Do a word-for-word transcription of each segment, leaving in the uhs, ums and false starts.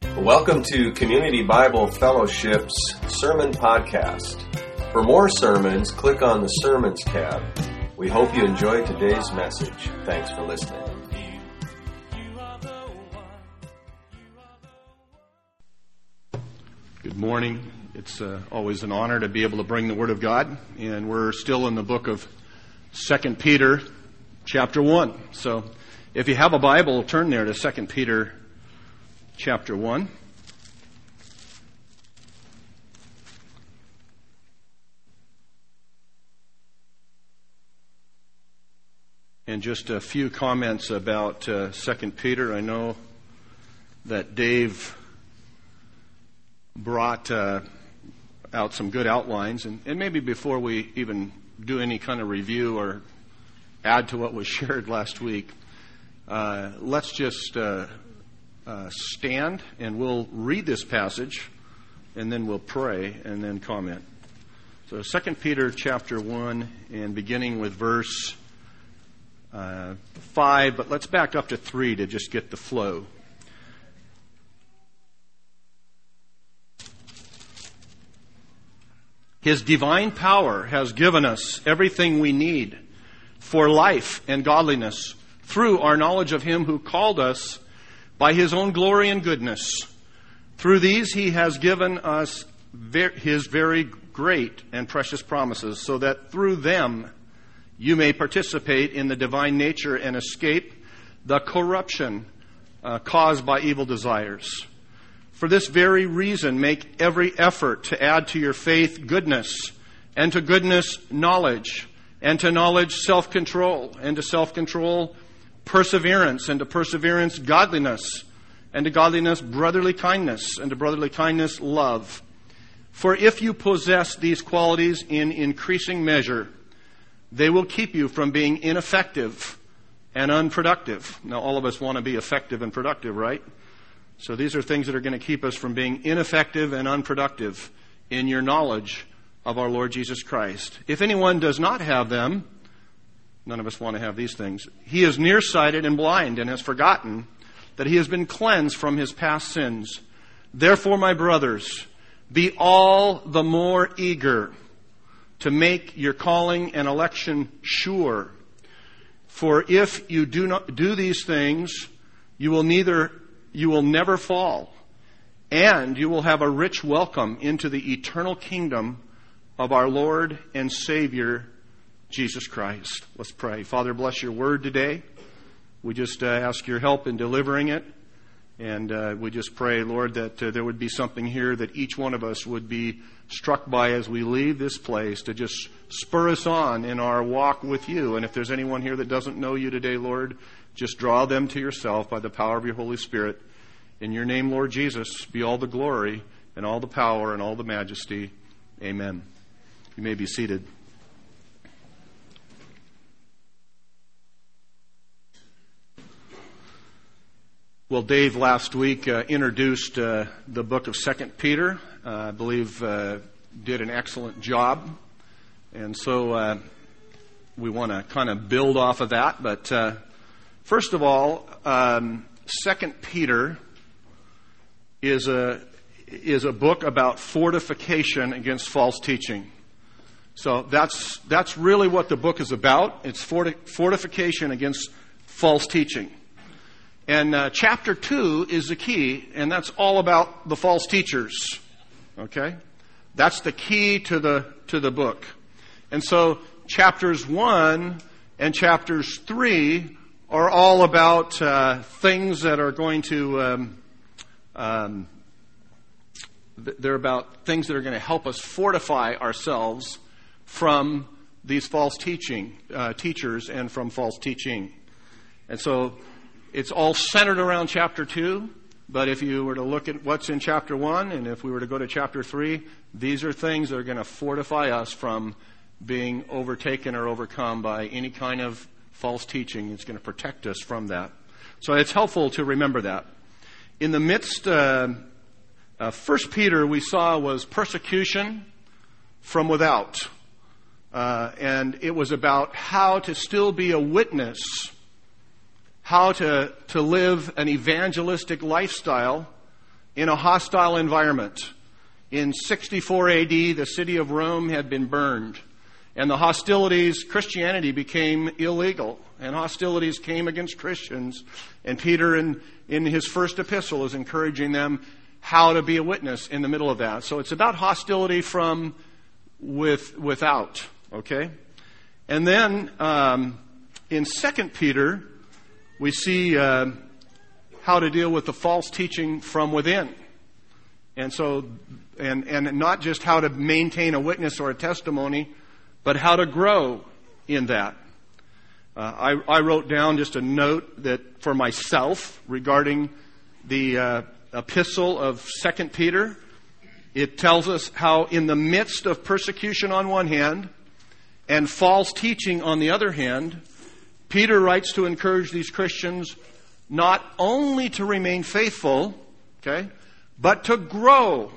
Welcome to Community Bible Fellowship's Sermon Podcast. For more sermons, click on the Sermons tab. We hope you enjoyed today's message. Thanks for listening. Good morning. It's uh, always an honor to be able to bring the Word of God, and we're still in the book of Second Peter, chapter one. So if you have a Bible, turn there to Second Peter chapter one. And just a few comments about uh, Second Peter. I know that Dave brought uh, out some good outlines, and, and maybe before we even do any kind of review or add to what was shared last week, uh, let's just uh, uh, stand and we'll read this passage, and then we'll pray and then comment. So Second Peter chapter one, and beginning with verse uh, five, but let's back up to three to just get the flow. His divine power has given us everything we need for life and godliness through our knowledge of Him who called us by His own glory and goodness. Through these He has given us ver- His very great and precious promises, so that through them you may participate in the divine nature and escape the corruption uh, caused by evil desires. For this very reason, make every effort to add to your faith goodness, and to goodness knowledge, and to knowledge self-control, and to self-control perseverance, and to perseverance godliness, and to godliness brotherly kindness, and to brotherly kindness love. For if you possess these qualities in increasing measure, they will keep you from being ineffective and unproductive. Now, all of us want to be effective and productive, right? So these are things that are going to keep us from being ineffective and unproductive in your knowledge of our Lord Jesus Christ. If anyone does not have them, none of us want to have these things, he is nearsighted and blind and has forgotten that he has been cleansed from his past sins. Therefore, my brothers, be all the more eager to make your calling and election sure. For if you do not do these things, you will neither You will never fall, and you will have a rich welcome into the eternal kingdom of our Lord and Savior, Jesus Christ. Let's pray. Father, bless your word today. We just uh, ask your help in delivering it, and uh, we just pray, Lord, that uh, there would be something here that each one of us would be struck by as we leave this place to just spur us on in our walk with you. And if there's anyone here that doesn't know you today, Lord, just draw them to yourself by the power of your Holy Spirit. In your name, Lord Jesus, be all the glory and all the power and all the majesty. Amen. You may be seated. Well, Dave last week uh, introduced uh, the book of Second Peter. Uh, I believe uh, did an excellent job. And so uh, we want to kind of build off of that. But uh, first of all, um, Second Peter is a is a book about fortification against false teaching. So that's that's really what the book is about. It's forti- fortification against false teaching. And uh, chapter two is the key, and that's all about the false teachers. Okay, that's the key to the to the book. And so chapters one and chapters three are all about uh, things that are going to, um, um, they're about things that are going to help us fortify ourselves from these false teaching, uh, teachers and from false teaching. And so it's all centered around chapter two, but if you were to look at what's in chapter one, and if we were to go to chapter three, these are things that are going to fortify us from being overtaken or overcome by any kind of false teaching. It's going to protect us from that. So it's helpful to remember that. In the midst, uh, uh, First Peter we saw was persecution from without. Uh, and it was about how to still be a witness, how to, to live an evangelistic lifestyle in a hostile environment. In sixty-four A D, the city of Rome had been burned. And the hostilities, Christianity became illegal. And hostilities came against Christians. And Peter, in, in his first epistle, is encouraging them how to be a witness in the middle of that. So it's about hostility from with without. Okay? And then um, in Second Peter, we see uh, how to deal with the false teaching from within. And so, and, and not just how to maintain a witness or a testimony, but how to grow in that. Uh, I, I wrote down just a note that for myself regarding the uh, epistle of Second Peter. It tells us how in the midst of persecution on one hand and false teaching on the other hand, Peter writes to encourage these Christians not only to remain faithful, okay, but to grow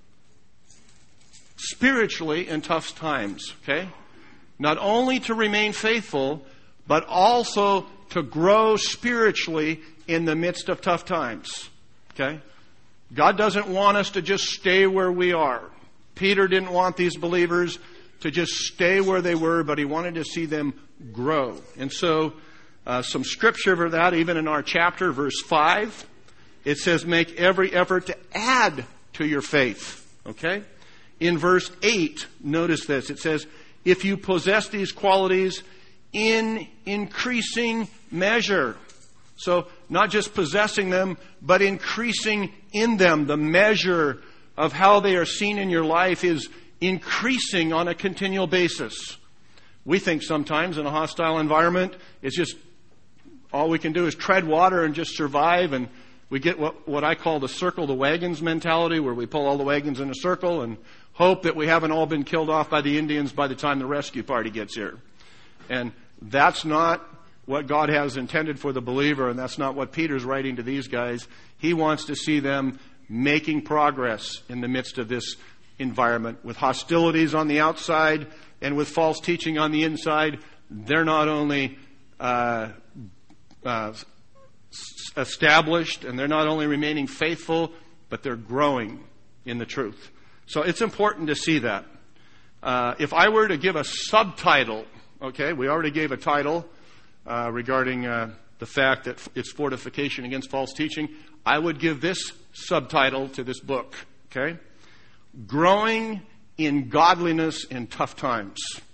spiritually in tough times, okay? Not only to remain faithful, but also to grow spiritually in the midst of tough times, okay? God doesn't want us to just stay where we are. Peter didn't want these believers to just stay where they were, but he wanted to see them grow. And so, uh, some scripture for that, even in our chapter, verse five, it says, make every effort to add to your faith, okay? In verse eight, notice this. It says, if you possess these qualities in increasing measure. So, not just possessing them, but increasing in them. The measure of how they are seen in your life is increasing on a continual basis. We think sometimes in a hostile environment, it's just all we can do is tread water and just survive, and we get what, what I call the circle the wagons mentality, where we pull all the wagons in a circle and hope that we haven't all been killed off by the Indians by the time the rescue party gets here. And that's not what God has intended for the believer, and that's not what Peter's writing to these guys. He wants to see them making progress in the midst of this environment. With hostilities on the outside and with false teaching on the inside, they're not only uh, uh, established and they're not only remaining faithful, but they're growing in the truth. So it's important to see that. Uh, if I were to give a subtitle, okay, we already gave a title uh, regarding uh, the fact that it's fortification against false teaching, I would give this subtitle to this book, okay? Growing in godliness in tough times.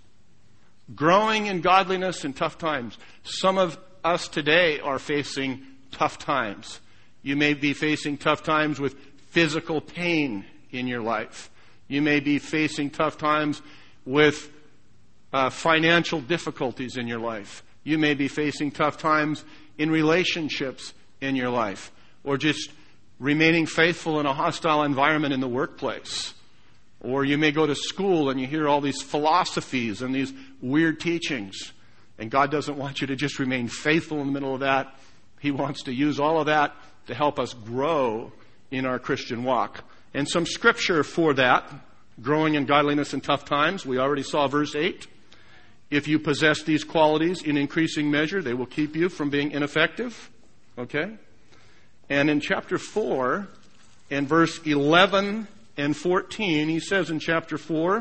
Growing in godliness in tough times. Some of us today are facing tough times. You may be facing tough times with physical pain in your life. You may be facing tough times with uh, financial difficulties in your life. You may be facing tough times in relationships in your life, or just remaining faithful in a hostile environment in the workplace. Or you may go to school and you hear all these philosophies and these weird teachings. And God doesn't want you to just remain faithful in the middle of that. He wants to use all of that to help us grow in our Christian walk. And some scripture for that, growing in godliness in tough times. We already saw verse eight. If you possess these qualities in increasing measure, they will keep you from being ineffective. Okay? And in chapter four, in verse eleven and fourteen, he says in chapter four,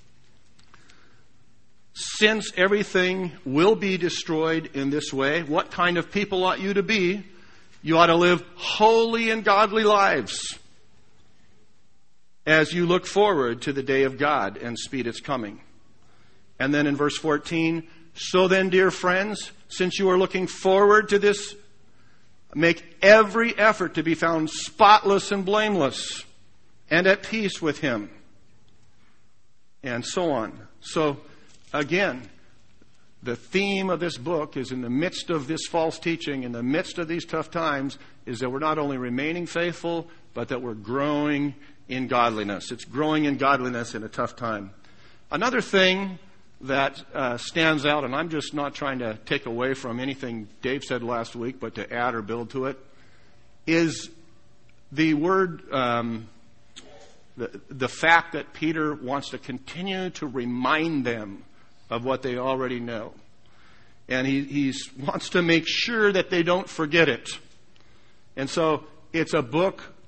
since everything will be destroyed in this way, what kind of people ought you to be? You ought to live holy and godly lives as you look forward to the day of God and speed its coming. And then in verse fourteen, so then, dear friends, since you are looking forward to this, make every effort to be found spotless and blameless and at peace with Him. And so on. So, again, the theme of this book is in the midst of this false teaching, in the midst of these tough times, is that we're not only remaining faithful, but that we're growing in godliness. It's growing in godliness in a tough time. Another thing that uh, stands out, and I'm just not trying to take away from anything Dave said last week, but to add or build to it, is the word, um, the, the fact that Peter wants to continue to remind them of what they already know. And he he's, wants to make sure that they don't forget it. And so it's a book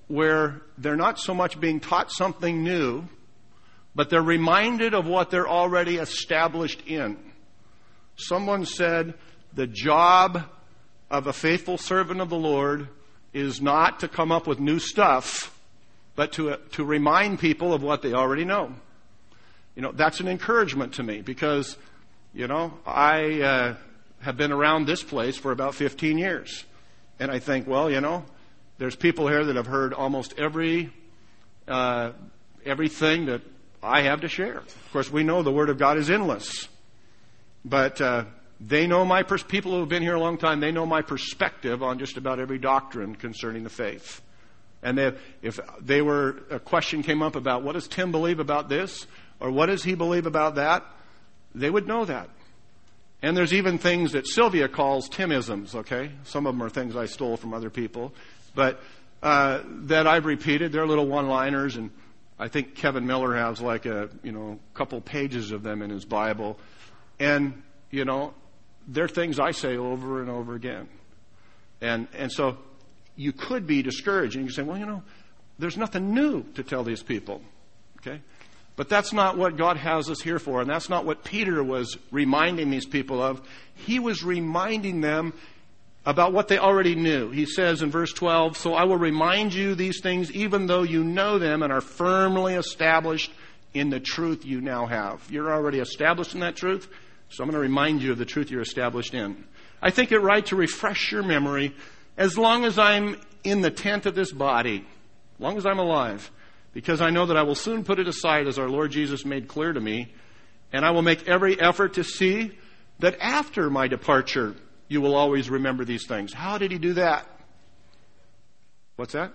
where they're not so much being taught something new, but they're reminded of what they're already established in. Someone said the job of a faithful servant of the Lord is not to come up with new stuff, but to, to remind people of what they already know. You know, that's an encouragement to me because, you know, I uh, have been around this place for about fifteen years. And I think, well, you know, there's people here that have heard almost every uh, everything that I have to share. Of course, we know the Word of God is endless. But uh, they know my, pers- people who have been here a long time, they know my perspective on just about every doctrine concerning the faith. And they, if they were, a question came up about what does Tim believe about this? Or what does he believe about that? They would know that. And there's even things that Sylvia calls Timisms, okay? Some of them are things I stole from other people. But uh, that I've repeated. They're little one-liners, and I think Kevin Miller has like a, you know, couple pages of them in his Bible. And, you know, they're things I say over and over again. And and so you could be discouraged. And you can say, well, you know, there's nothing new to tell these people. Okay? But that's not what God has us here for. And that's not what Peter was reminding these people of. He was reminding them about what they already knew. He says in verse twelve, so I will remind you these things even though you know them and are firmly established in the truth you now have. You're already established in that truth, so I'm going to remind you of the truth you're established in. I think it right to refresh your memory as long as I'm in the tent of this body, as long as I'm alive, because I know that I will soon put it aside as our Lord Jesus made clear to me, and I will make every effort to see that after my departure you will always remember these things. How did he do that? What's that?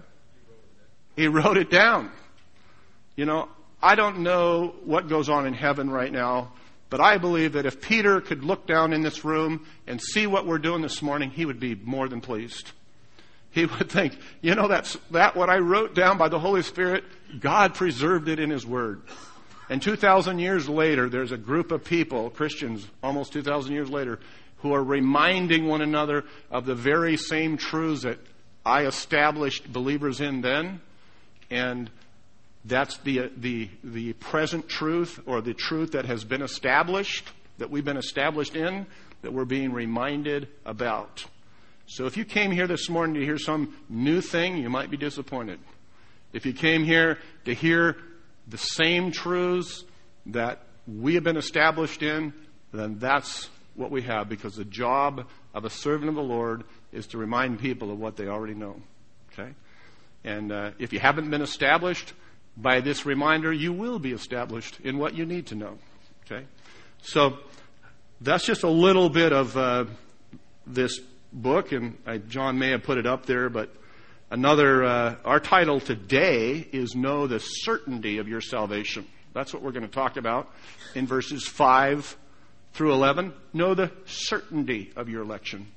He wrote it down. You know, I don't know what goes on in heaven right now, but I believe that if Peter could look down in this room and see what we're doing this morning, he would be more than pleased. He would think, you know, that's that what I wrote down by the Holy Spirit, God preserved it in His Word. And two thousand years later, there's a group of people, Christians, almost two thousand years later, who are reminding one another of the very same truths that I established believers in then. And that's the the the present truth, or the truth that has been established, that we've been established in, that we're being reminded about. So if you came here this morning to hear some new thing, you might be disappointed. If you came here to hear the same truths that we have been established in, then that's what we have, because the job of a servant of the Lord is to remind people of what they already know. Okay? And uh, if you haven't been established by this reminder, you will be established in what you need to know. Okay? So that's just a little bit of uh, this book, and uh, John may have put it up there, but another, uh, our title today is Know the Certainty of Your Salvation. That's what we're going to talk about in verses five through eleven. Know the certainty of your election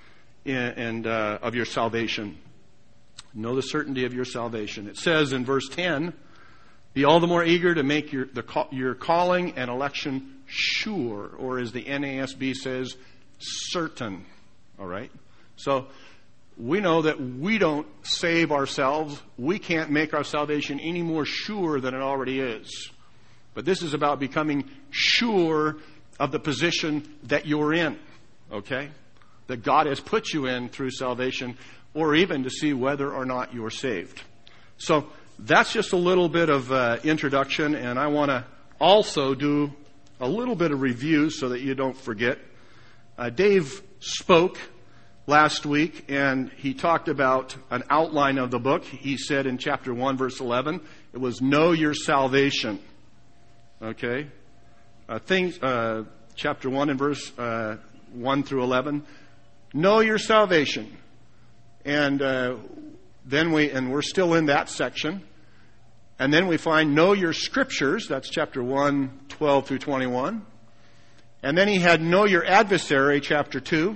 and uh, of your salvation. Know the certainty of your salvation. It says in verse ten, be all the more eager to make your the your calling and election sure, or as the N A S B says, certain. All right? So we know that we don't save ourselves. We can't make our salvation any more sure than it already is. But this is about becoming sure of the position that you're in. Okay? That God has put you in through salvation, or even to see whether or not you're saved. So that's just a little bit of uh, introduction, and I want to also do a little bit of review so that you don't forget. Uh, Dave spoke last week, and he talked about an outline of the book. He said in chapter one, verse eleven, it was Know Your Salvation. Okay? Uh, things, uh, chapter one and verse uh, one through eleven. Know your salvation. And uh, then we, and we're still in that section. And then we find Know Your Scriptures. That's chapter one, twelve through twenty-one. And then he had Know Your Adversary, chapter two.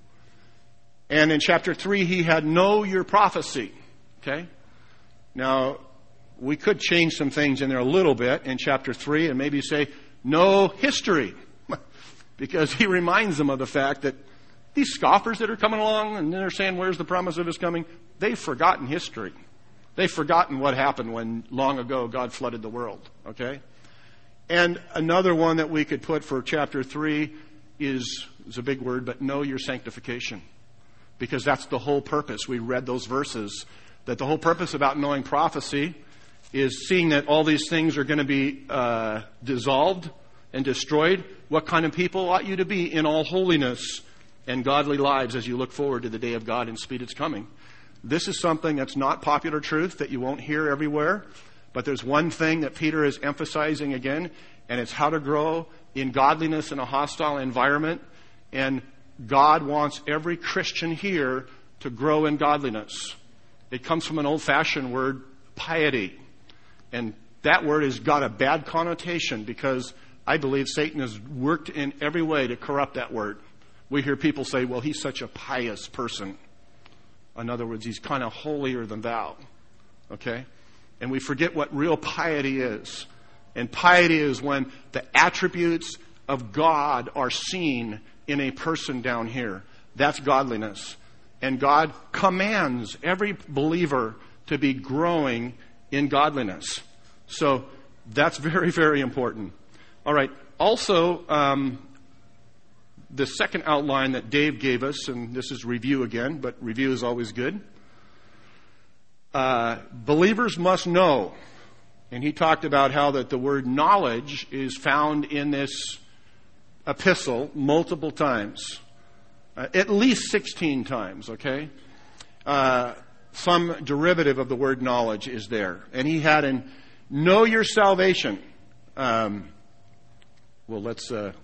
And in chapter three, he had Know Your Prophecy. Okay? Now, we could change some things in there a little bit in chapter three and maybe say, Know History. Because he reminds them of the fact that these scoffers that are coming along and they're saying, where's the promise of His coming? They've forgotten history. They've forgotten what happened when long ago God flooded the world, okay? And another one that we could put for chapter three is, is a big word, but know your sanctification. Because that's the whole purpose. We read those verses, that the whole purpose about knowing prophecy is seeing that all these things are going to be uh, dissolved and destroyed. What kind of people ought you to be in all holiness and godly lives as you look forward to the day of God and speed its coming? This is something that's not popular truth that you won't hear everywhere. But there's one thing that Peter is emphasizing again, and it's how to grow in godliness in a hostile environment. And God wants every Christian here to grow in godliness. It comes from an old-fashioned word, piety. And that word has got a bad connotation because I believe Satan has worked in every way to corrupt that word. We hear people say, well, he's such a pious person. In other words, he's kind of holier than thou. Okay? And we forget what real piety is. And piety is when the attributes of God are seen in a person down here. That's godliness. And God commands every believer to be growing in godliness. So that's very, very important. All right. Also, um, the second outline that Dave gave us, and this is review again, but review is always good. Uh, believers must know. And he talked about how that the word knowledge is found in this epistle multiple times. Uh, at least sixteen times, okay? Uh, some derivative of the word knowledge is there. And he had in know your salvation. Um, well, let's uh,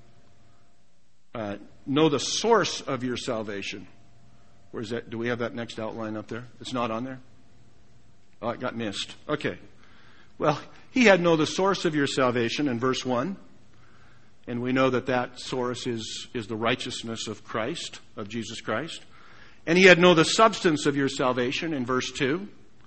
uh, know the source of your salvation. Where's that? Do we have that next outline up there? It's not on there? Oh, it got missed. Okay. Well, he had know the source of your salvation in verse one. And we know that that source is, is the righteousness of Christ, of Jesus Christ. And he had know the substance of your salvation in verse two.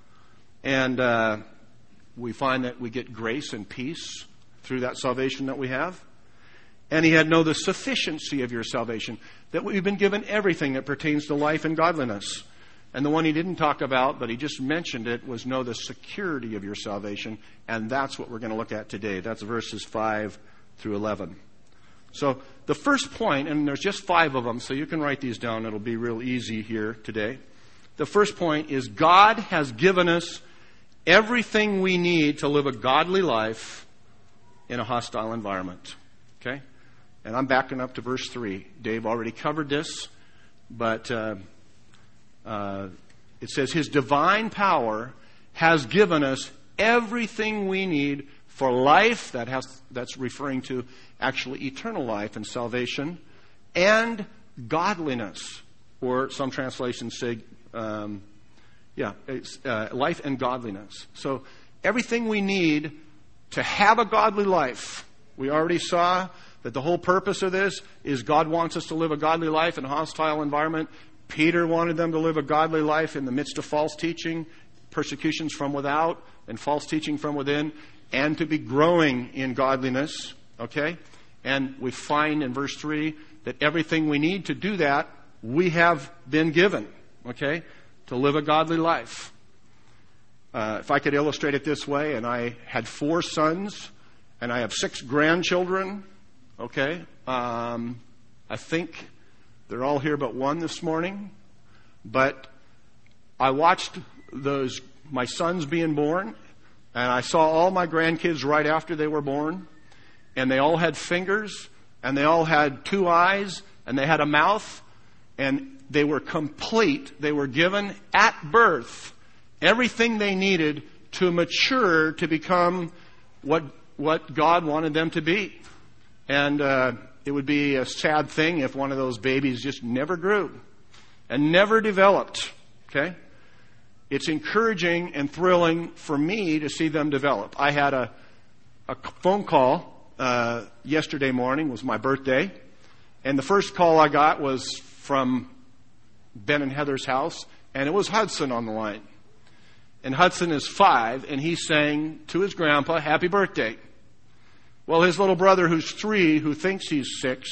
And uh, we find that we get grace and peace through that salvation that we have. And he had know the sufficiency of your salvation, that we've been given everything that pertains to life and godliness. And the one he didn't talk about, but he just mentioned it, was know the security of your salvation. And that's what we're going to look at today. That's verses five through eleven. So the first point, and there's just five of them, so you can write these down. It'll be real easy here today. The first point is God has given us everything we need to live a godly life in a hostile environment. Okay? And I'm backing up to verse three. Dave already covered this, but uh, uh, it says His divine power has given us everything we need for life, that has that's referring to actually eternal life and salvation, and godliness, or some translations say, um, yeah, it's, uh, life and godliness. So everything we need to have a godly life. We already saw that the whole purpose of this is God wants us to live a godly life in a hostile environment. Peter wanted them to live a godly life in the midst of false teaching, persecutions from without, and false teaching from within, and to be growing in godliness, okay? And we find in verse three that everything we need to do that, we have been given, okay? To live a godly life. Uh, if I could illustrate it this way, and I had four sons, and I have six grandchildren, okay? Um, I think they're all here but one this morning. But I watched those my sons being born, and I saw all my grandkids right after they were born. And they all had fingers, and they all had two eyes, and they had a mouth, and they were complete. They were given at birth everything they needed to mature to become what what God wanted them to be. And uh, it would be a sad thing if one of those babies just never grew and never developed. Okay? It's encouraging and thrilling for me to see them develop. I had a, a phone call uh, yesterday morning. It was my birthday. And the first call I got was from Ben and Heather's house. And it was Hudson on the line. And Hudson is five. And he's saying to his grandpa, happy birthday. Well, his little brother, who's three, who thinks he's six,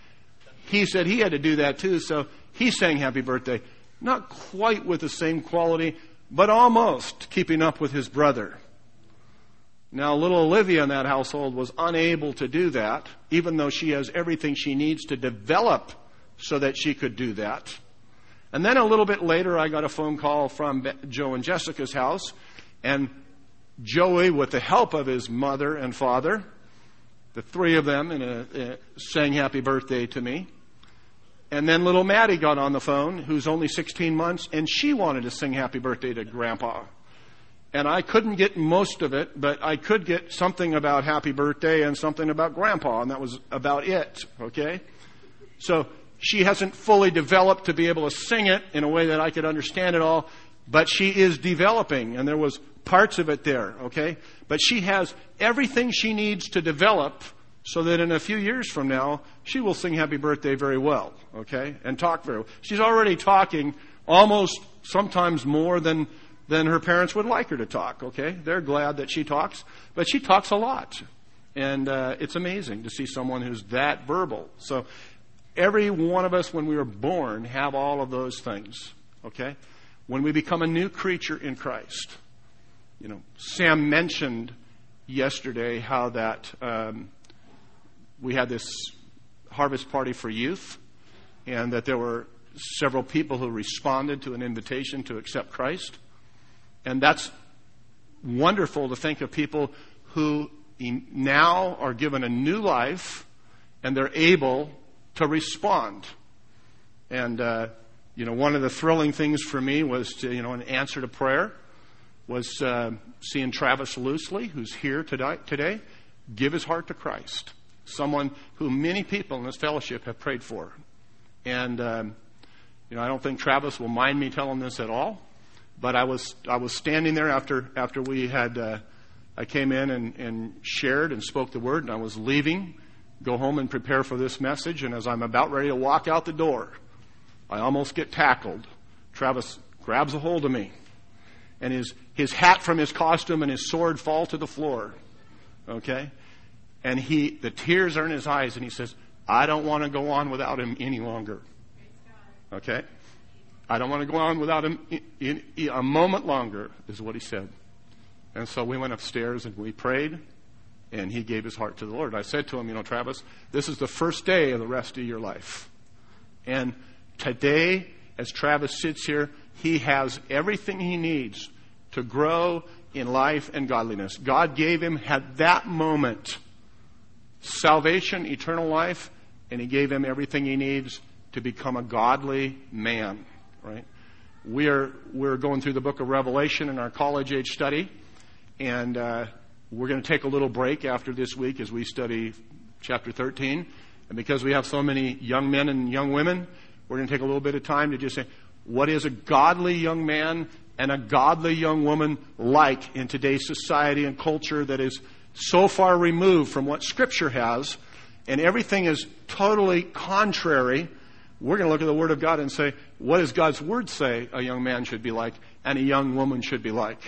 he said he had to do that too. So he's saying happy birthday. Not quite with the same quality, but almost keeping up with his brother. Now, little Olivia in that household was unable to do that, even though she has everything she needs to develop so that she could do that. And then a little bit later, I got a phone call from Joe and Jessica's house, and Joey, with the help of his mother and father, the three of them, in a, uh, sang happy birthday to me. And then little Maddie got on the phone, who's only sixteen months, and she wanted to sing happy birthday to Grandpa. And I couldn't get most of it, but I could get something about happy birthday and something about Grandpa, and that was about it, okay? So she hasn't fully developed to be able to sing it in a way that I could understand it all, but she is developing, and there was parts of it there, okay? But she has everything she needs to develop so that in a few years from now, she will sing happy birthday very well, okay? And talk very well. She's already talking almost sometimes more than than her parents would like her to talk, okay? They're glad that she talks, but she talks a lot. And uh, it's amazing to see someone who's that verbal. So every one of us, when we were born, have all of those things, okay? When we become a new creature in Christ. You know, Sam mentioned yesterday how that um, we had this harvest party for youth, and that there were several people who responded to an invitation to accept Christ. And that's wonderful to think of people who now are given a new life and they're able to respond. And, uh, you know, one of the thrilling things for me was to, you know, an answer to prayer was uh, seeing Travis Loosely, who's here today, today, give his heart to Christ. Someone who many people in this fellowship have prayed for. And, um, you know, I don't think Travis will mind me telling this at all. But I was I was standing there after after we had uh, I came in and, and shared and spoke the word, and I was leaving, go home and prepare for this message. And as I'm about ready to walk out the door, I almost get tackled. Travis grabs a hold of me, and his his hat from his costume and his sword fall to the floor. Okay, and he the tears are in his eyes, and he says, "I don't want to go on without him any longer." Okay. I don't want to go on without him in, in, in a moment longer, is what he said. And so we went upstairs and we prayed, and he gave his heart to the Lord. I said to him, you know, Travis, this is the first day of the rest of your life. And today, as Travis sits here, he has everything he needs to grow in life and godliness. God gave him, at that moment, salvation, eternal life, and he gave him everything he needs to become a godly man. Right? We are we're going through the book of Revelation in our college age study, and uh, we're going to take a little break after this week as we study chapter thirteen. And because we have so many young men and young women, we're going to take a little bit of time to just say, what is a godly young man and a godly young woman like in today's society and culture that is so far removed from what Scripture has, and everything is totally contrary? We're going to look at the Word of God and say, what does God's Word say a young man should be like and a young woman should be like?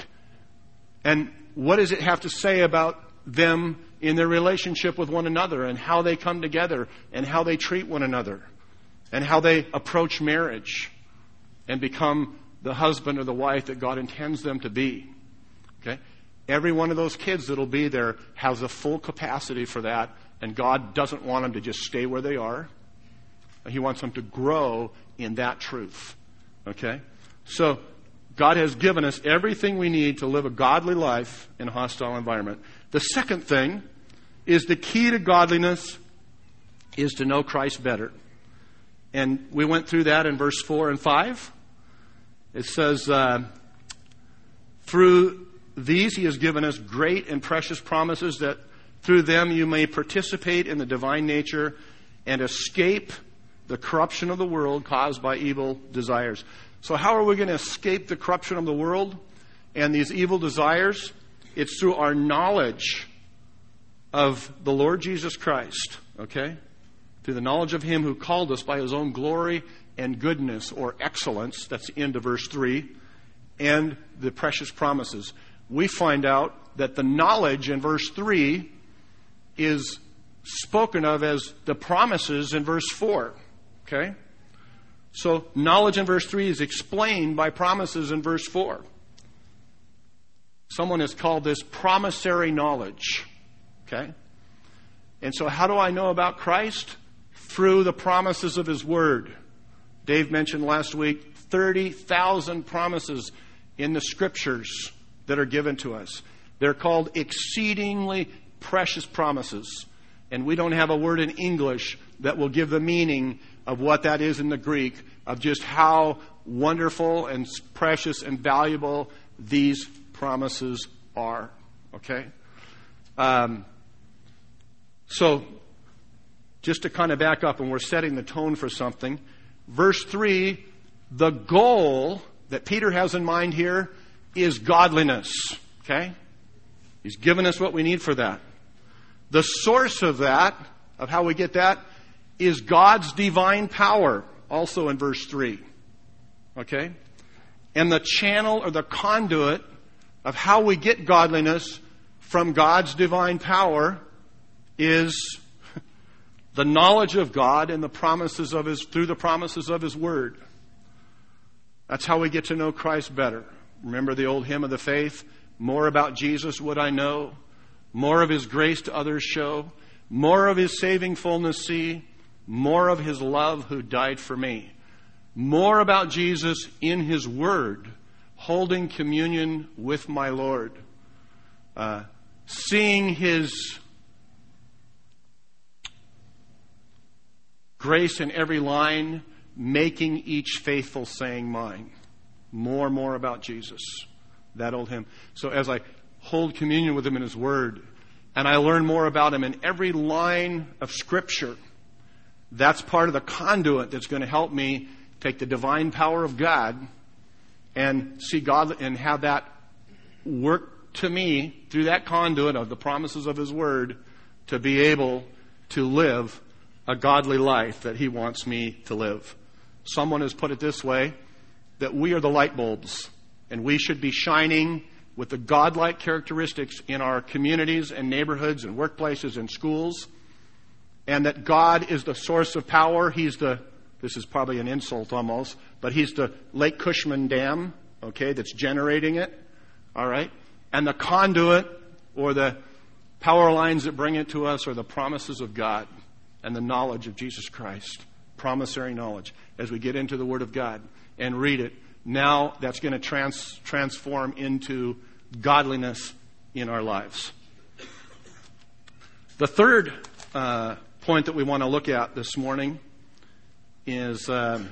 And what does it have to say about them in their relationship with one another and how they come together and how they treat one another and how they approach marriage and become the husband or the wife that God intends them to be? Okay? Every one of those kids that'll be there has a full capacity for that, and God doesn't want them to just stay where they are. He wants them to grow in that truth. Okay? So, God has given us everything we need to live a godly life in a hostile environment. The second thing is the key to godliness is to know Christ better. And we went through that in verse four and five. It says, uh, through these he has given us great and precious promises, that through them you may participate in the divine nature and escape the corruption of the world caused by evil desires. So how are we going to escape the corruption of the world and these evil desires? It's through our knowledge of the Lord Jesus Christ, okay? Through the knowledge of Him who called us by His own glory and goodness or excellence. That's the end of verse three. And the precious promises. We find out that the knowledge in verse three is spoken of as the promises in verse four. Okay? So knowledge in verse three is explained by promises in verse four. Someone has called this promissory knowledge. Okay? And so how do I know about Christ? Through the promises of His Word. Dave mentioned last week thirty thousand promises in the Scriptures that are given to us. They're called exceedingly precious promises. And we don't have a word in English that will give the meaning of what that is in the Greek, of just how wonderful and precious and valuable these promises are. Okay? Um, so, just to kind of back up, and we're setting the tone for something. Verse three, the goal that Peter has in mind here is godliness. Okay? He's given us what we need for that. The source of that, of how we get that, is God's divine power, also in verse three. Okay? And the channel or the conduit of how we get godliness from God's divine power is the knowledge of God and the promises of His, through the promises of His Word. That's how we get to know Christ better. Remember the old hymn of the faith? More about Jesus would I know. More of His grace to others show. More of His saving fullness see. More of His love who died for me. More about Jesus in His Word, holding communion with my Lord. Uh, seeing His grace in every line, making each faithful saying mine. More and more about Jesus. That old hymn. So as I hold communion with Him in His Word, and I learn more about Him in every line of Scripture, that's part of the conduit that's going to help me take the divine power of God and see God and have that work to me through that conduit of the promises of His Word to be able to live a godly life that He wants me to live. Someone has put it this way, that we are the light bulbs, and we should be shining with the godlike characteristics in our communities and neighborhoods and workplaces and schools, and that God is the source of power. He's the, this is probably an insult almost, but He's the Lake Cushman Dam, okay, that's generating it, all right? And the conduit or the power lines that bring it to us are the promises of God and the knowledge of Jesus Christ, promissory knowledge. As we get into the Word of God and read it, now that's going to trans- transform into godliness in our lives. The third uh, point that we want to look at this morning is um,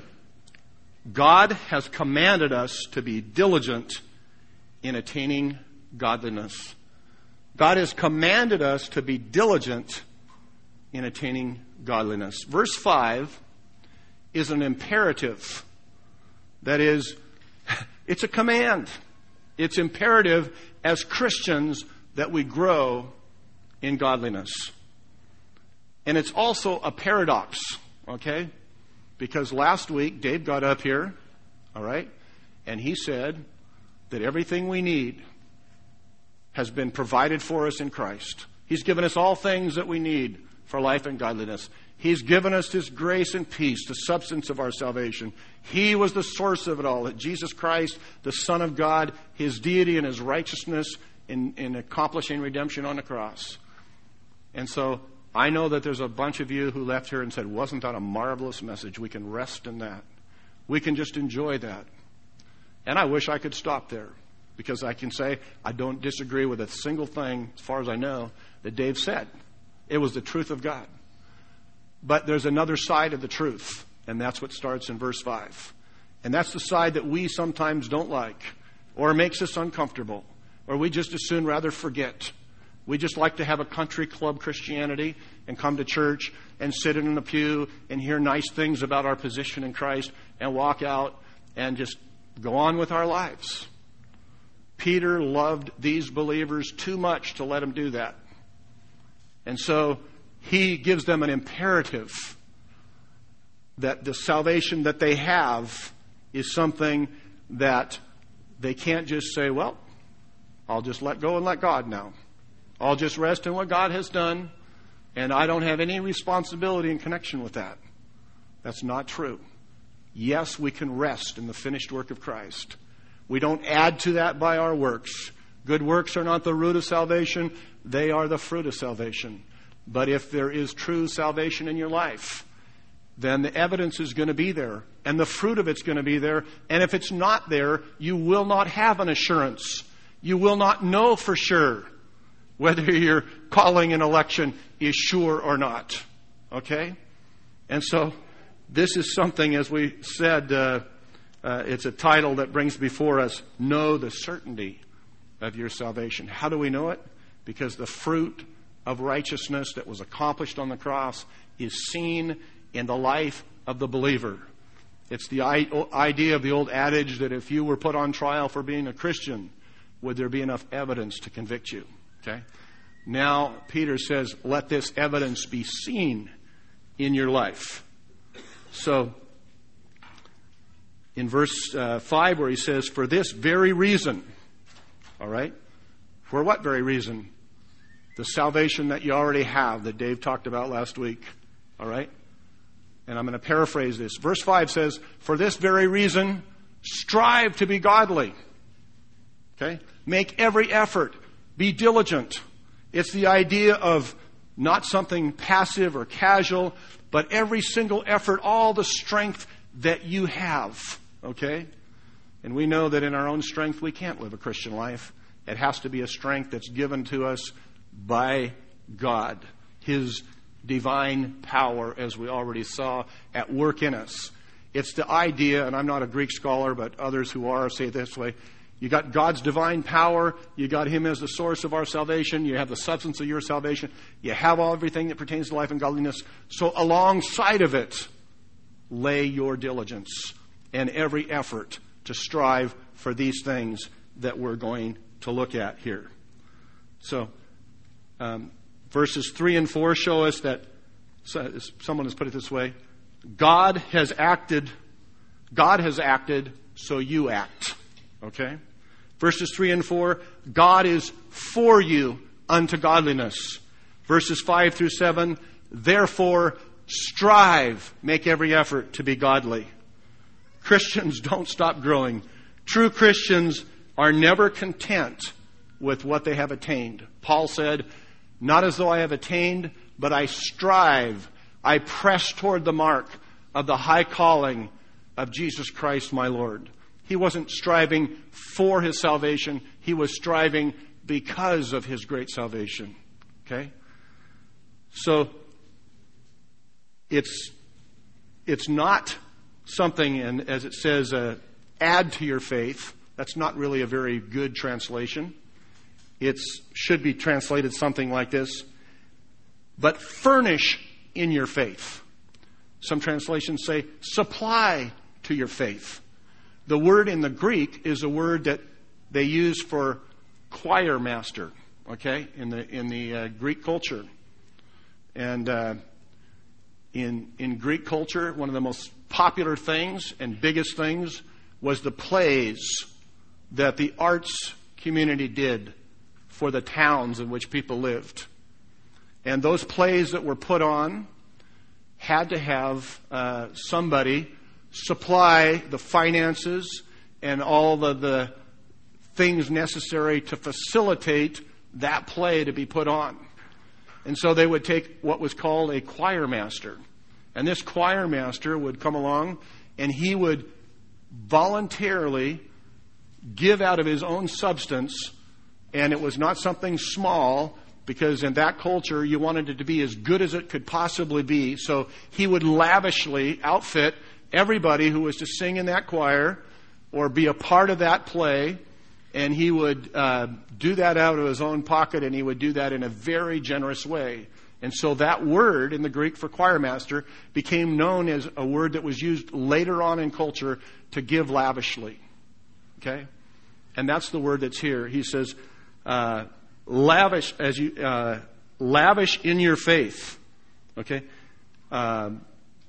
God has commanded us to be diligent in attaining godliness. God has commanded us to be diligent in attaining godliness. Verse five is an imperative. That is, it's a command. It's imperative as Christians that we grow in godliness. And it's also a paradox, okay? Because last week, Dave got up here, all right, and he said that everything we need has been provided for us in Christ. He's given us all things that we need for life and godliness. He's given us His grace and peace, the substance of our salvation. He was the source of it all. That Jesus Christ, the Son of God, His deity and His righteousness in, in accomplishing redemption on the cross. And so I know that there's a bunch of you who left here and said, wasn't that a marvelous message? We can rest in that. We can just enjoy that. And I wish I could stop there, because I can say I don't disagree with a single thing, as far as I know, that Dave said. It was the truth of God. But there's another side of the truth, and that's what starts in verse five. And that's the side that we sometimes don't like, or makes us uncomfortable, or we just as soon rather forget. We just like to have a country club Christianity and come to church and sit in a pew and hear nice things about our position in Christ and walk out and just go on with our lives. Peter loved these believers too much to let them do that. And so he gives them an imperative that the salvation that they have is something that they can't just say, well, I'll just let go and let God now. I'll just rest in what God has done, and I don't have any responsibility in connection with that. That's not true. Yes, we can rest in the finished work of Christ. We don't add to that by our works. Good works are not the root of salvation. They are the fruit of salvation. But if there is true salvation in your life, then the evidence is going to be there. And the fruit of it's going to be there. And if it's not there, you will not have an assurance. You will not know for sure whether your calling and election is sure or not. Okay? And so this is something, as we said, uh, uh, it's a title that brings before us, know the certainty of your salvation. How do we know it? Because the fruit of righteousness that was accomplished on the cross is seen in the life of the believer. It's the idea of the old adage that if you were put on trial for being a Christian, would there be enough evidence to convict you? Okay? Now, Peter says, let this evidence be seen in your life. So, in verse uh, five where he says, for this very reason, all right? For what very reason? The salvation that you already have that Dave talked about last week, all right? And I'm going to paraphrase this. Verse five says, for this very reason, strive to be godly. Okay? Make every effort. Be diligent. It's the idea of not something passive or casual, but every single effort, all the strength that you have. Okay? And we know that in our own strength, we can't live a Christian life. It has to be a strength that's given to us by God. His divine power, as we already saw, at work in us. It's the idea, and I'm not a Greek scholar, but others who are say it this way. You got God's divine power. You got Him as the source of our salvation. You have the substance of your salvation. You have all everything that pertains to life and godliness. So alongside of it, lay your diligence and every effort to strive for these things that we're going to look at here. So, um, verses three and four show us that, someone has put it this way, God has acted, God has acted, so you act. Okay? Verses three and four, God is for you unto godliness. Verses five through seven, therefore strive, make every effort to be godly. Christians don't stop growing. True Christians are never content with what they have attained. Paul said, not as though I have attained, but I strive, I press toward the mark of the high calling of Jesus Christ my Lord. He wasn't striving for his salvation. He was striving because of his great salvation. Okay? So, it's, it's not something, and as it says, uh, add to your faith. That's not really a very good translation. It should be translated something like this. But furnish in your faith. Some translations say supply to your faith. The word in the Greek is a word that they use for choir master, okay, in the in the uh, Greek culture. And uh, in in Greek culture, one of the most popular things and biggest things was the plays that the arts community did for the towns in which people lived. And those plays that were put on had to have uh, somebody supply the finances and all the, the things necessary to facilitate that play to be put on. And so they would take what was called a choir master. And this choir master would come along and he would voluntarily give out of his own substance, and it was not something small, because in that culture you wanted it to be as good as it could possibly be. So he would lavishly outfit everybody who was to sing in that choir or be a part of that play, and he would uh, do that out of his own pocket, and he would do that in a very generous way. And so that word in the Greek for choir master became known as a word that was used later on in culture to give lavishly. Okay? And that's the word that's here. He says, uh, lavish as you uh, lavish in your faith. Okay? Um,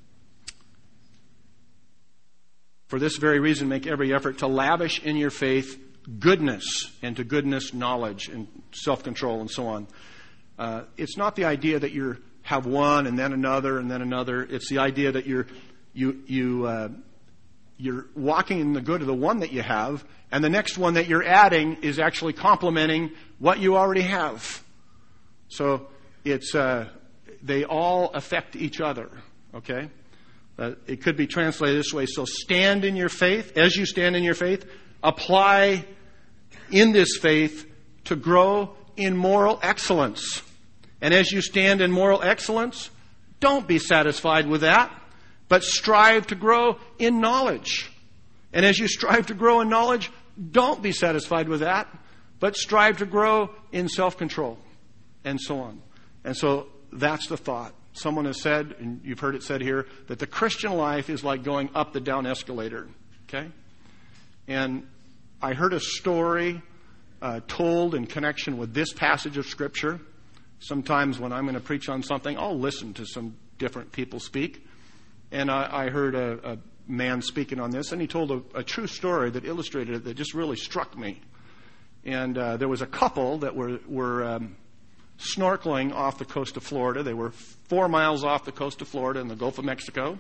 For this very reason, make every effort to lavish in your faith goodness, and to goodness knowledge and self-control and so on. Uh, it's not the idea that you have one and then another and then another. It's the idea that you're, you you uh, you're walking in the good of the one that you have, and the next one that you're adding is actually complementing what you already have. So it's uh, they all affect each other, okay? Uh, it could be translated this way. So stand in your faith. As you stand in your faith, apply in this faith to grow in moral excellence. And as you stand in moral excellence, don't be satisfied with that, but strive to grow in knowledge. And as you strive to grow in knowledge, don't be satisfied with that, but strive to grow in self-control, and so on. And so that's the thought. Someone has said, and you've heard it said here, that the Christian life is like going up the down escalator. Okay? And I heard a story uh, told in connection with this passage of Scripture. Sometimes when I'm going to preach on something, I'll listen to some different people speak. And I, I heard a, a man speaking on this, and he told a, a true story that illustrated it that just really struck me. And uh, there was a couple that were, were um, snorkeling off the coast of Florida. They were four miles off the coast of Florida in the Gulf of Mexico.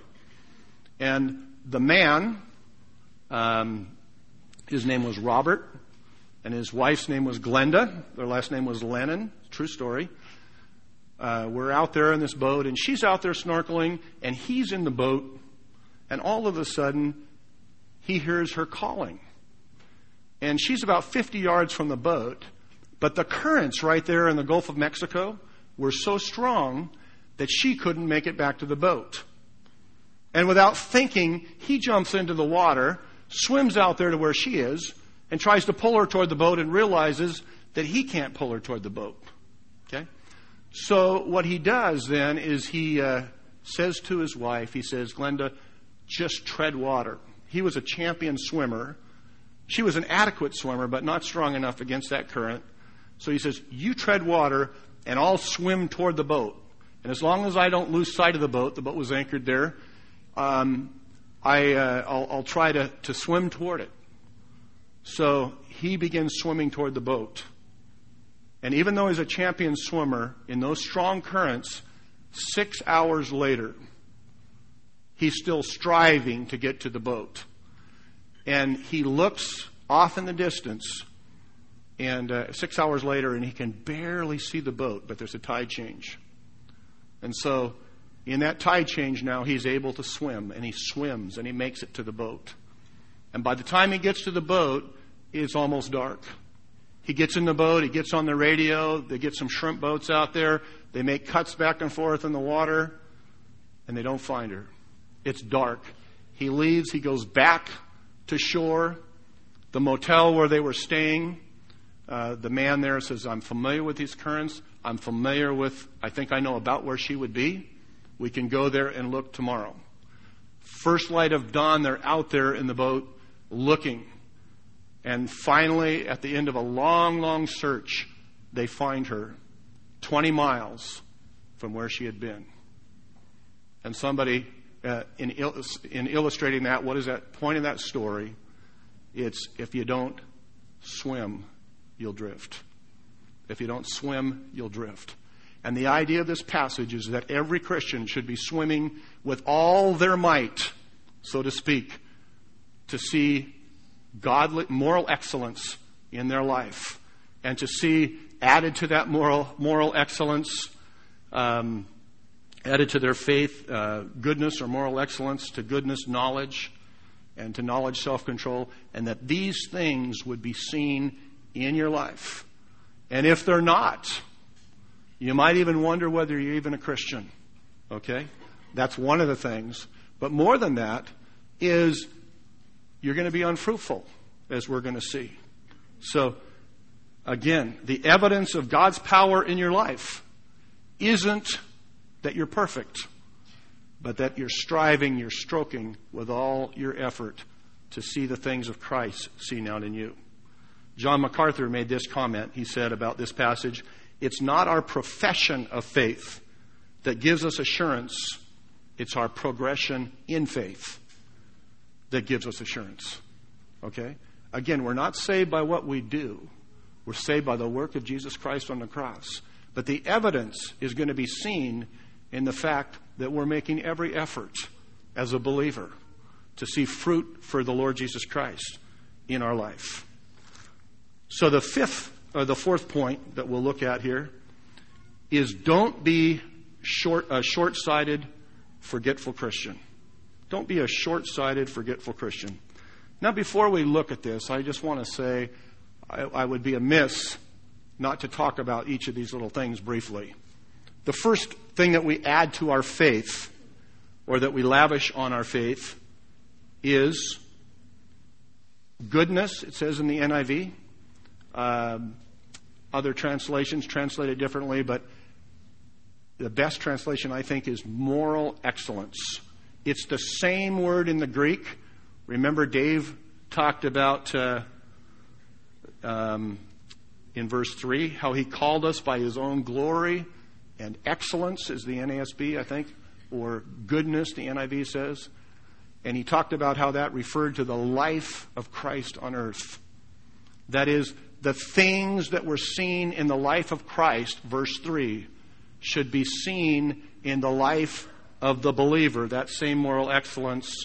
And the man, um, his name was Robert, and his wife's name was Glenda. Their last name was Lennon. True story. Uh, we're out there in this boat, and she's out there snorkeling, and he's in the boat, and all of a sudden, he hears her calling. And she's about fifty yards from the boat, but the currents right there in the Gulf of Mexico were so strong that she couldn't make it back to the boat. And without thinking, he jumps into the water, swims out there to where she is, and tries to pull her toward the boat and realizes that he can't pull her toward the boat. Okay? So what he does then is he uh, says to his wife, he says, Glenda, just tread water. He was a champion swimmer. She was an adequate swimmer, but not strong enough against that current. So he says, you tread water, and I'll swim toward the boat. And as long as I don't lose sight of the boat, the boat was anchored there, um, I, uh, I'll, I'll try to, to swim toward it. So he begins swimming toward the boat. And even though he's a champion swimmer, in those strong currents, six hours later, he's still striving to get to the boat. And he looks off in the distance, and uh, six hours later, and he can barely see the boat, but there's a tide change. And so, in that tide change now, he's able to swim, and he swims, and he makes it to the boat. And by the time he gets to the boat, it's almost dark. He gets in the boat, he gets on the radio, they get some shrimp boats out there, they make cuts back and forth in the water, and they don't find her. It's dark. He leaves, he goes back to shore. The motel where they were staying, uh, the man there says, I'm familiar with these currents, I'm familiar with, I think I know about where she would be. We can go there and look tomorrow. First light of dawn, they're out there in the boat looking. And finally, at the end of a long, long search, they find her twenty miles from where she had been. And somebody, uh, in, il- in illustrating that, what is that point of that story? It's if you don't swim, you'll drift. If you don't swim, you'll drift. And the idea of this passage is that every Christian should be swimming with all their might, so to speak, to see godly, moral excellence in their life, and to see added to that moral moral excellence, um, added to their faith, uh, goodness or moral excellence, to goodness knowledge, and to knowledge self-control, and that these things would be seen in your life. And if they're not, you might even wonder whether you're even a Christian. Okay? That's one of the things. But more than that is you're going to be unfruitful, as we're going to see. So, again, the evidence of God's power in your life isn't that you're perfect, but that you're striving, you're stroking with all your effort to see the things of Christ seen out in you. John MacArthur made this comment. He said about this passage, it's not our profession of faith that gives us assurance. It's our progression in faith that gives us assurance. Okay? Again, we're not saved by what we do. We're saved by the work of Jesus Christ on the cross. But the evidence is going to be seen in the fact that we're making every effort as a believer to see fruit for the Lord Jesus Christ in our life. So the fifth, or the fourth point that we'll look at here is don't be short, a short-sighted, forgetful Christian. Don't be a short-sighted, forgetful Christian. Now, before we look at this, I just want to say I, I would be amiss not to talk about each of these little things briefly. The first thing that we add to our faith, or that we lavish on our faith, is goodness. It says in the N I V. Um, other translations translate it differently, but the best translation, I think, is moral excellence. It's the same word in the Greek. Remember, Dave talked about uh, um, in verse three how he called us by his own glory and excellence, is the N A S B, I think, or goodness, the N I V says. And he talked about how that referred to the life of Christ on earth. That is, the things that were seen in the life of Christ, verse three, should be seen in the life of the believer. That same moral excellence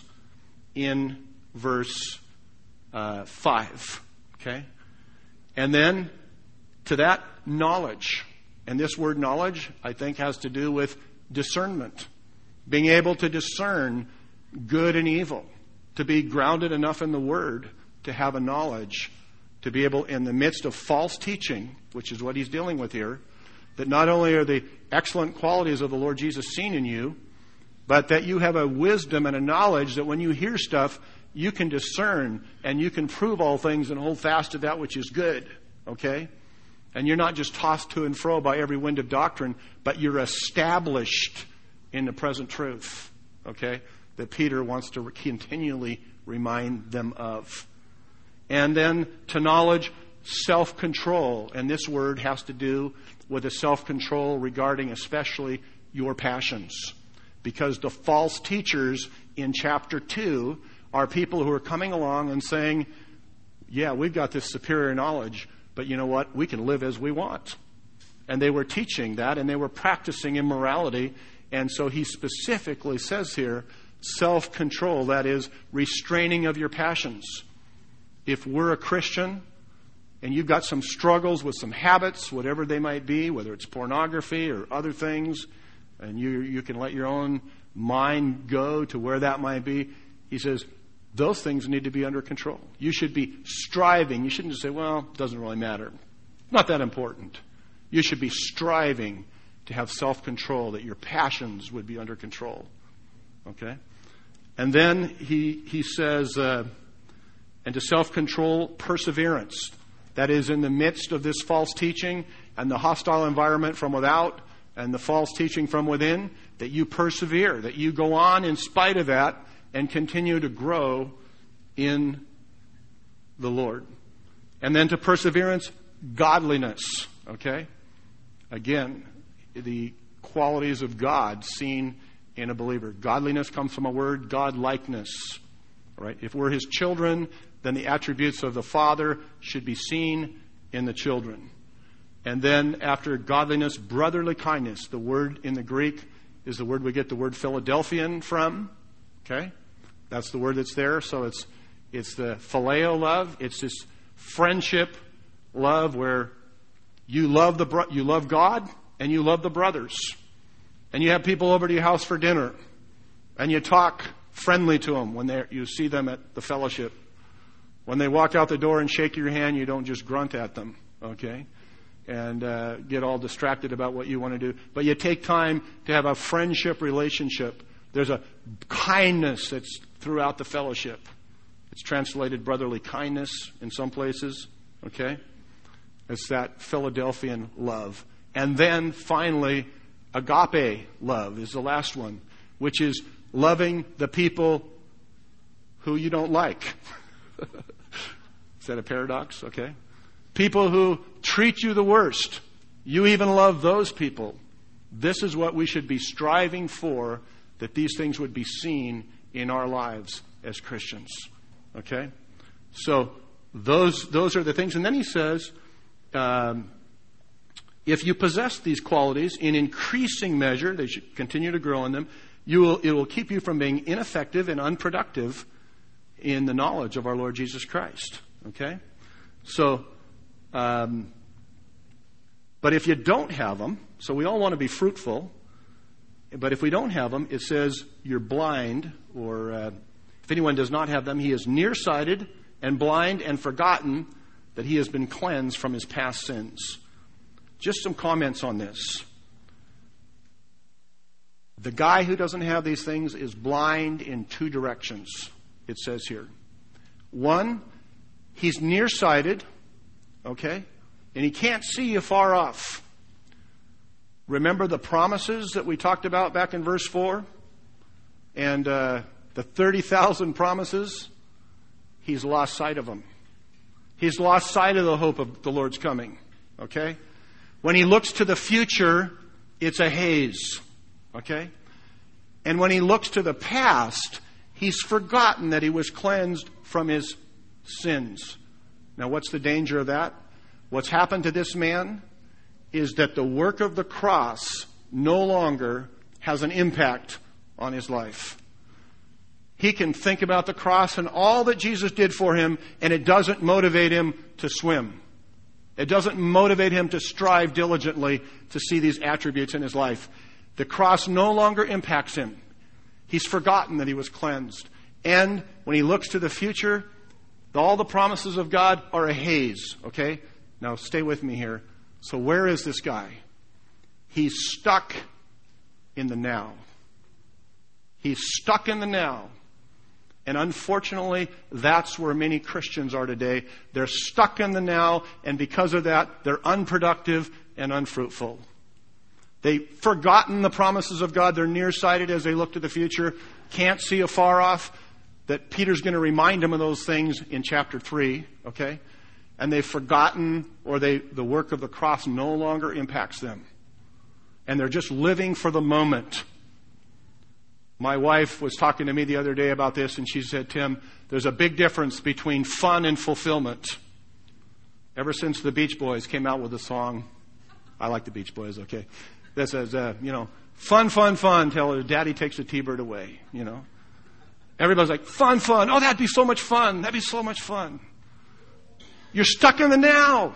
in verse uh, five. Okay? And then to that, knowledge. And this word knowledge, I think, has to do with discernment. Being able to discern good and evil. To be grounded enough in the Word to have a knowledge. To be able, in the midst of false teaching, which is what he's dealing with here, that not only are the excellent qualities of the Lord Jesus seen in you, but that you have a wisdom and a knowledge that when you hear stuff, you can discern and you can prove all things and hold fast to that which is good. Okay? And you're not just tossed to and fro by every wind of doctrine, but you're established in the present truth. Okay? That Peter wants to continually remind them of. And then to knowledge, self-control. And this word has to do with a self-control regarding especially your passions. Because the false teachers in chapter two are people who are coming along and saying, yeah, we've got this superior knowledge, but you know what? We can live as we want. And they were teaching that, and they were practicing immorality. And so he specifically says here, self-control, that is, restraining of your passions. If we're a Christian and you've got some struggles with some habits, whatever they might be, whether it's pornography or other things, and you you can let your own mind go to where that might be, he says, those things need to be under control. You should be striving. You shouldn't just say, well, it doesn't really matter. Not that important. You should be striving to have self-control, that your passions would be under control. Okay? And then he, he says, uh, and to self-control, perseverance. That is, in the midst of this false teaching and the hostile environment from without and the false teaching from within, that you persevere, that you go on in spite of that and continue to grow in the Lord. And then to perseverance, godliness. Okay? Again, the qualities of God seen in a believer. Godliness comes from a word, God-likeness. Right? If we're His children, then the attributes of the Father should be seen in the children. And then after godliness, brotherly kindness. The word in the Greek is the word we get the word Philadelphian from. Okay? That's the word that's there. So it's it's the phileo love. It's this friendship love where you love the bro- you love God and you love the brothers. And you have people over to your house for dinner. And you talk friendly to them when they you see them at the fellowship. When they walk out the door and shake your hand, you don't just grunt at them. Okay? And uh, get all distracted about what you want to do. But you take time to have a friendship relationship. There's a kindness that's throughout the fellowship. It's translated brotherly kindness in some places. Okay? It's that Philadelphian love. And then finally, agape love is the last one, which is loving the people who you don't like. Is that a paradox? Okay. People who treat you the worst. You even love those people. This is what we should be striving for, that these things would be seen in our lives as Christians. Okay? So those those are the things. And then he says, um, if you possess these qualities in increasing measure, they should continue to grow in them, you will, it will keep you from being ineffective and unproductive in the knowledge of our Lord Jesus Christ. Okay? So, um, but if you don't have them, so we all want to be fruitful, but if we don't have them, it says you're blind, or uh, if anyone does not have them, he is nearsighted and blind and forgotten that he has been cleansed from his past sins. Just some comments on this. The guy who doesn't have these things is blind in two directions, it says here. One, he's nearsighted, okay, and he can't see you far off. Remember the promises that we talked about back in verse four? And uh, the thirty thousand promises? He's lost sight of them. He's lost sight of the hope of the Lord's coming, okay? When he looks to the future, it's a haze, okay? And when he looks to the past, he's forgotten that he was cleansed from his sins. Now, what's the danger of that? What's happened to this man is that the work of the cross no longer has an impact on his life. He can think about the cross and all that Jesus did for him, and it doesn't motivate him to swim. It doesn't motivate him to strive diligently to see these attributes in his life. The cross no longer impacts him. He's forgotten that he was cleansed. And when he looks to the future, all the promises of God are a haze. Okay? Now stay with me here. So where is this guy? He's stuck in the now. He's stuck in the now. And unfortunately, that's where many Christians are today. They're stuck in the now, and because of that, they're unproductive and unfruitful. They've forgotten the promises of God. They're nearsighted as they look to the future, can't see afar off. That Peter's going to remind them of those things in chapter three, okay? And they've forgotten, or they the work of the cross no longer impacts them. And they're just living for the moment. My wife was talking to me the other day about this, and she said, Tim, there's a big difference between fun and fulfillment. Ever since the Beach Boys came out with a song, I like the Beach Boys, okay, that says, uh, you know, fun, fun, fun, till her daddy takes the T-bird away, you know. Everybody's like, fun, fun. Oh, that'd be so much fun. That'd be so much fun. You're stuck in the now.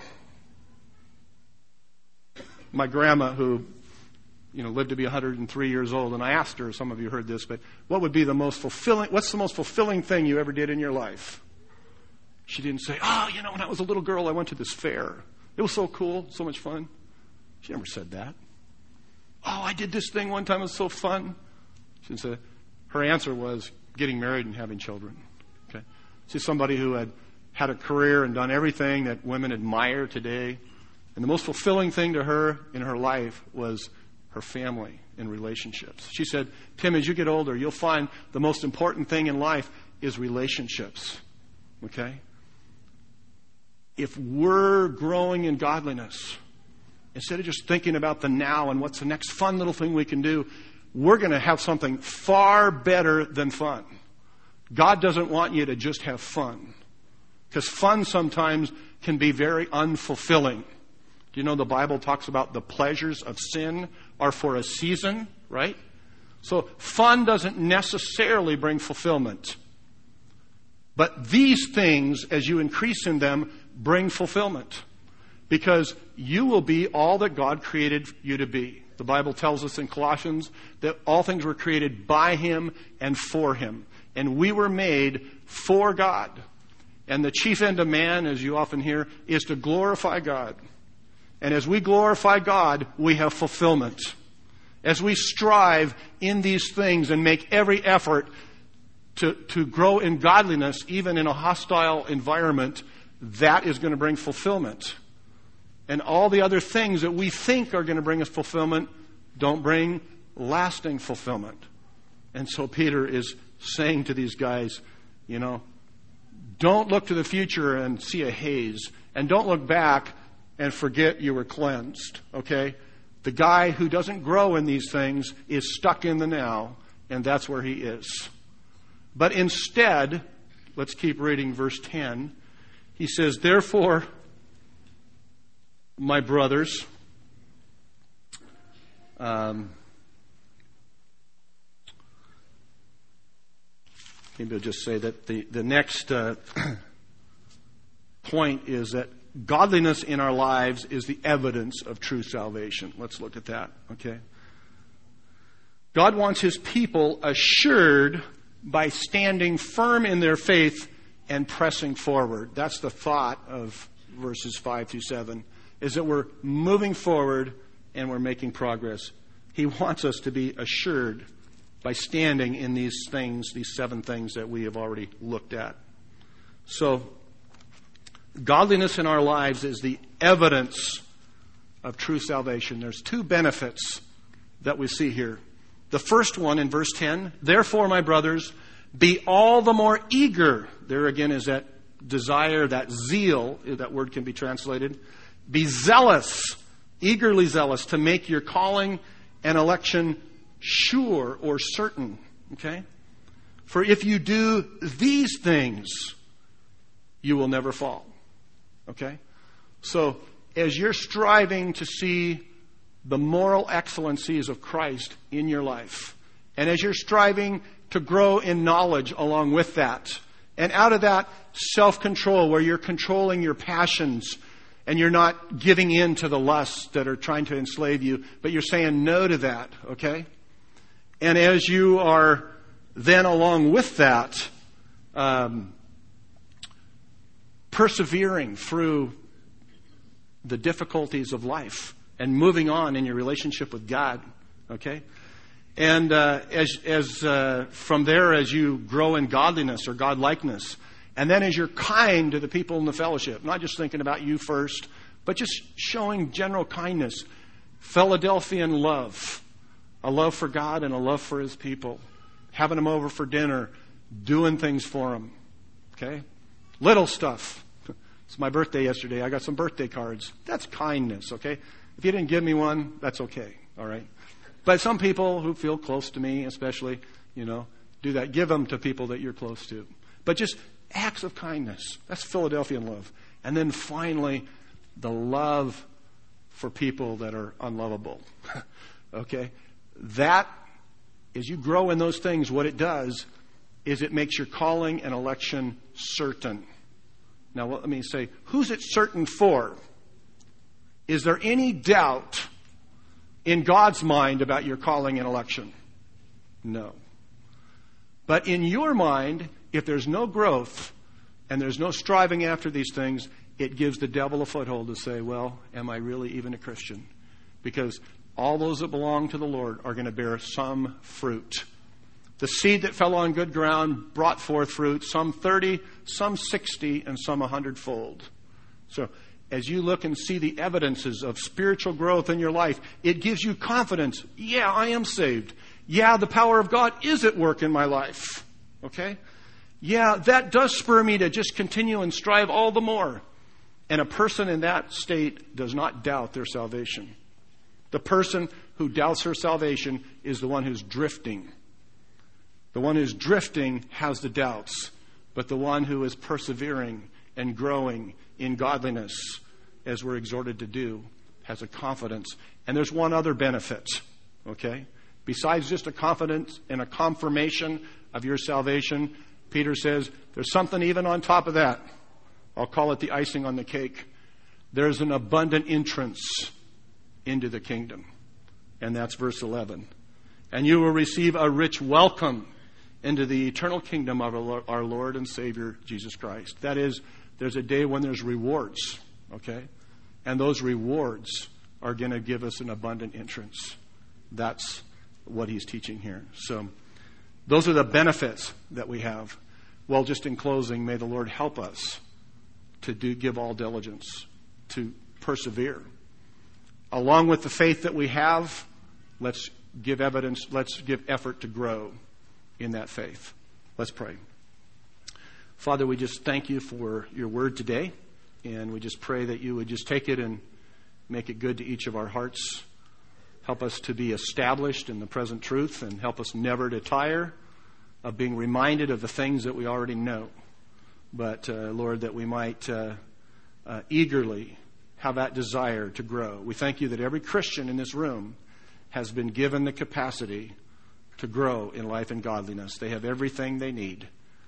My grandma, who, you know, lived to be one hundred three years old, and I asked her, some of you heard this, but what would be the most fulfilling, what's the most fulfilling thing you ever did in your life? She didn't say, oh, you know, when I was a little girl, I went to this fair. It was so cool, so much fun. She never said that. Oh, I did this thing one time, it was so fun. She didn't say, her answer was getting married and having children. Okay, she's somebody who had had a career and done everything that women admire today. And the most fulfilling thing to her in her life was her family and relationships. She said, Tim, as you get older, you'll find the most important thing in life is relationships. Okay? If we're growing in godliness, instead of just thinking about the now and what's the next fun little thing we can do, we're going to have something far better than fun. God doesn't want you to just have fun. Because fun sometimes can be very unfulfilling. Do you know the Bible talks about the pleasures of sin are for a season, right? So fun doesn't necessarily bring fulfillment. But these things, as you increase in them, bring fulfillment. Because you will be all that God created you to be. The Bible tells us in Colossians that all things were created by Him and for Him. And we were made for God. And the chief end of man, as you often hear, is to glorify God. And as we glorify God, we have fulfillment. As we strive in these things and make every effort to, to grow in godliness, even in a hostile environment, that is going to bring fulfillment. And all the other things that we think are going to bring us fulfillment don't bring lasting fulfillment. And so Peter is saying to these guys, you know, don't look to the future and see a haze. And don't look back and forget you were cleansed. Okay? The guy who doesn't grow in these things is stuck in the now, and that's where he is. But instead, let's keep reading verse ten. He says, therefore, my brothers, um, maybe I'll just say that the, the next uh, point is that godliness in our lives is the evidence of true salvation. Let's look at that, okay? God wants His people assured by standing firm in their faith and pressing forward. That's the thought of verses five through seven, is that we're moving forward and we're making progress. He wants us to be assured by standing in these things, these seven things that we have already looked at. So, godliness in our lives is the evidence of true salvation. There's two benefits that we see here. The first one in verse ten, therefore, my brothers, be all the more eager. There again is that desire, that zeal, that word can be translated. Be zealous, eagerly zealous, to make your calling and election sure or certain. Okay? For if you do these things, you will never fall. Okay? So, as you're striving to see the moral excellencies of Christ in your life, and as you're striving to grow in knowledge along with that, and out of that, self-control, where you're controlling your passions, and you're not giving in to the lusts that are trying to enslave you, but you're saying no to that, okay? And as you are then along with that, um, persevering through the difficulties of life and moving on in your relationship with God, okay? And uh, as, as uh, from there, as you grow in godliness or godlikeness, and then as you're kind to the people in the fellowship, not just thinking about you first, but just showing general kindness, Philadelphian love, a love for God and a love for His people, having them over for dinner, doing things for them, okay? Little stuff. It's my birthday yesterday. I got some birthday cards. That's kindness, okay? If you didn't give me one, that's okay, all right? But some people who feel close to me, especially, you know, do that. Give them to people that you're close to. But just acts of kindness. That's Philadelphian love. And then finally, the love for people that are unlovable. Okay? That, as you grow in those things, what it does is it makes your calling and election certain. Now, let me say, who's it certain for? Is there any doubt in God's mind about your calling and election? No. But in your mind, if there's no growth and there's no striving after these things, it gives the devil a foothold to say, well, am I really even a Christian? Because all those that belong to the Lord are going to bear some fruit. The seed that fell on good ground brought forth fruit, some thirty, some sixty, and some a hundredfold. So, as you look and see the evidences of spiritual growth in your life, it gives you confidence. Yeah, I am saved. Yeah, the power of God is at work in my life. Okay? Yeah, that does spur me to just continue and strive all the more. And a person in that state does not doubt their salvation. The person who doubts her salvation is the one who's drifting. The one who's drifting has the doubts. But the one who is persevering and growing in godliness, as we're exhorted to do, has a confidence. And there's one other benefit, okay? Besides just a confidence and a confirmation of your salvation, Peter says there's something even on top of that. I'll call it the icing on the cake. There's an abundant entrance into the kingdom. And that's verse eleven. And you will receive a rich welcome into the eternal kingdom of our Lord and Savior, Jesus Christ. That is, there's a day when there's rewards, okay? And those rewards are going to give us an abundant entrance. That's what he's teaching here. So, those are the benefits that we have. Well, just in closing, may the Lord help us to do give all diligence, to persevere. Along with the faith that we have, let's give evidence, let's give effort to grow in that faith. Let's pray. Father, we just thank you for your word today, and we just pray that you would just take it and make it good to each of our hearts. Help us to be established in the present truth, and help us never to tire of being reminded of the things that we already know. But, uh, Lord, that we might uh, uh, eagerly have that desire to grow. We thank you that every Christian in this room has been given the capacity to grow in life and godliness. They have everything they need.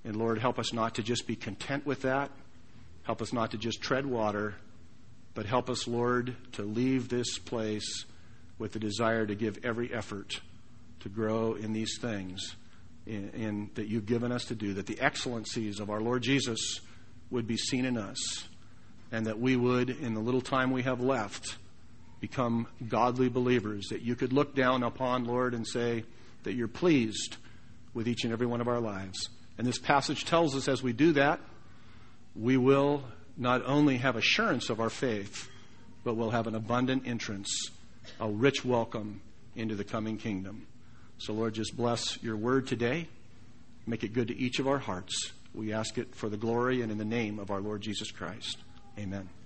And Lord, help us not to just be content with that. Help us not to just tread water, but help us, Lord, to leave this place with the desire to give every effort to grow in these things in, in, that you've given us to do, that the excellencies of our Lord Jesus would be seen in us, and that we would, in the little time we have left, become godly believers, that you could look down upon, Lord, and say that you're pleased with each and every one of our lives. And this passage tells us as we do that, we will not only have assurance of our faith, but we'll have an abundant entrance, a rich welcome into the coming kingdom. So, Lord, just bless your word today. Make it good to each of our hearts. We ask it for the glory and in the name of our Lord Jesus Christ. Amen.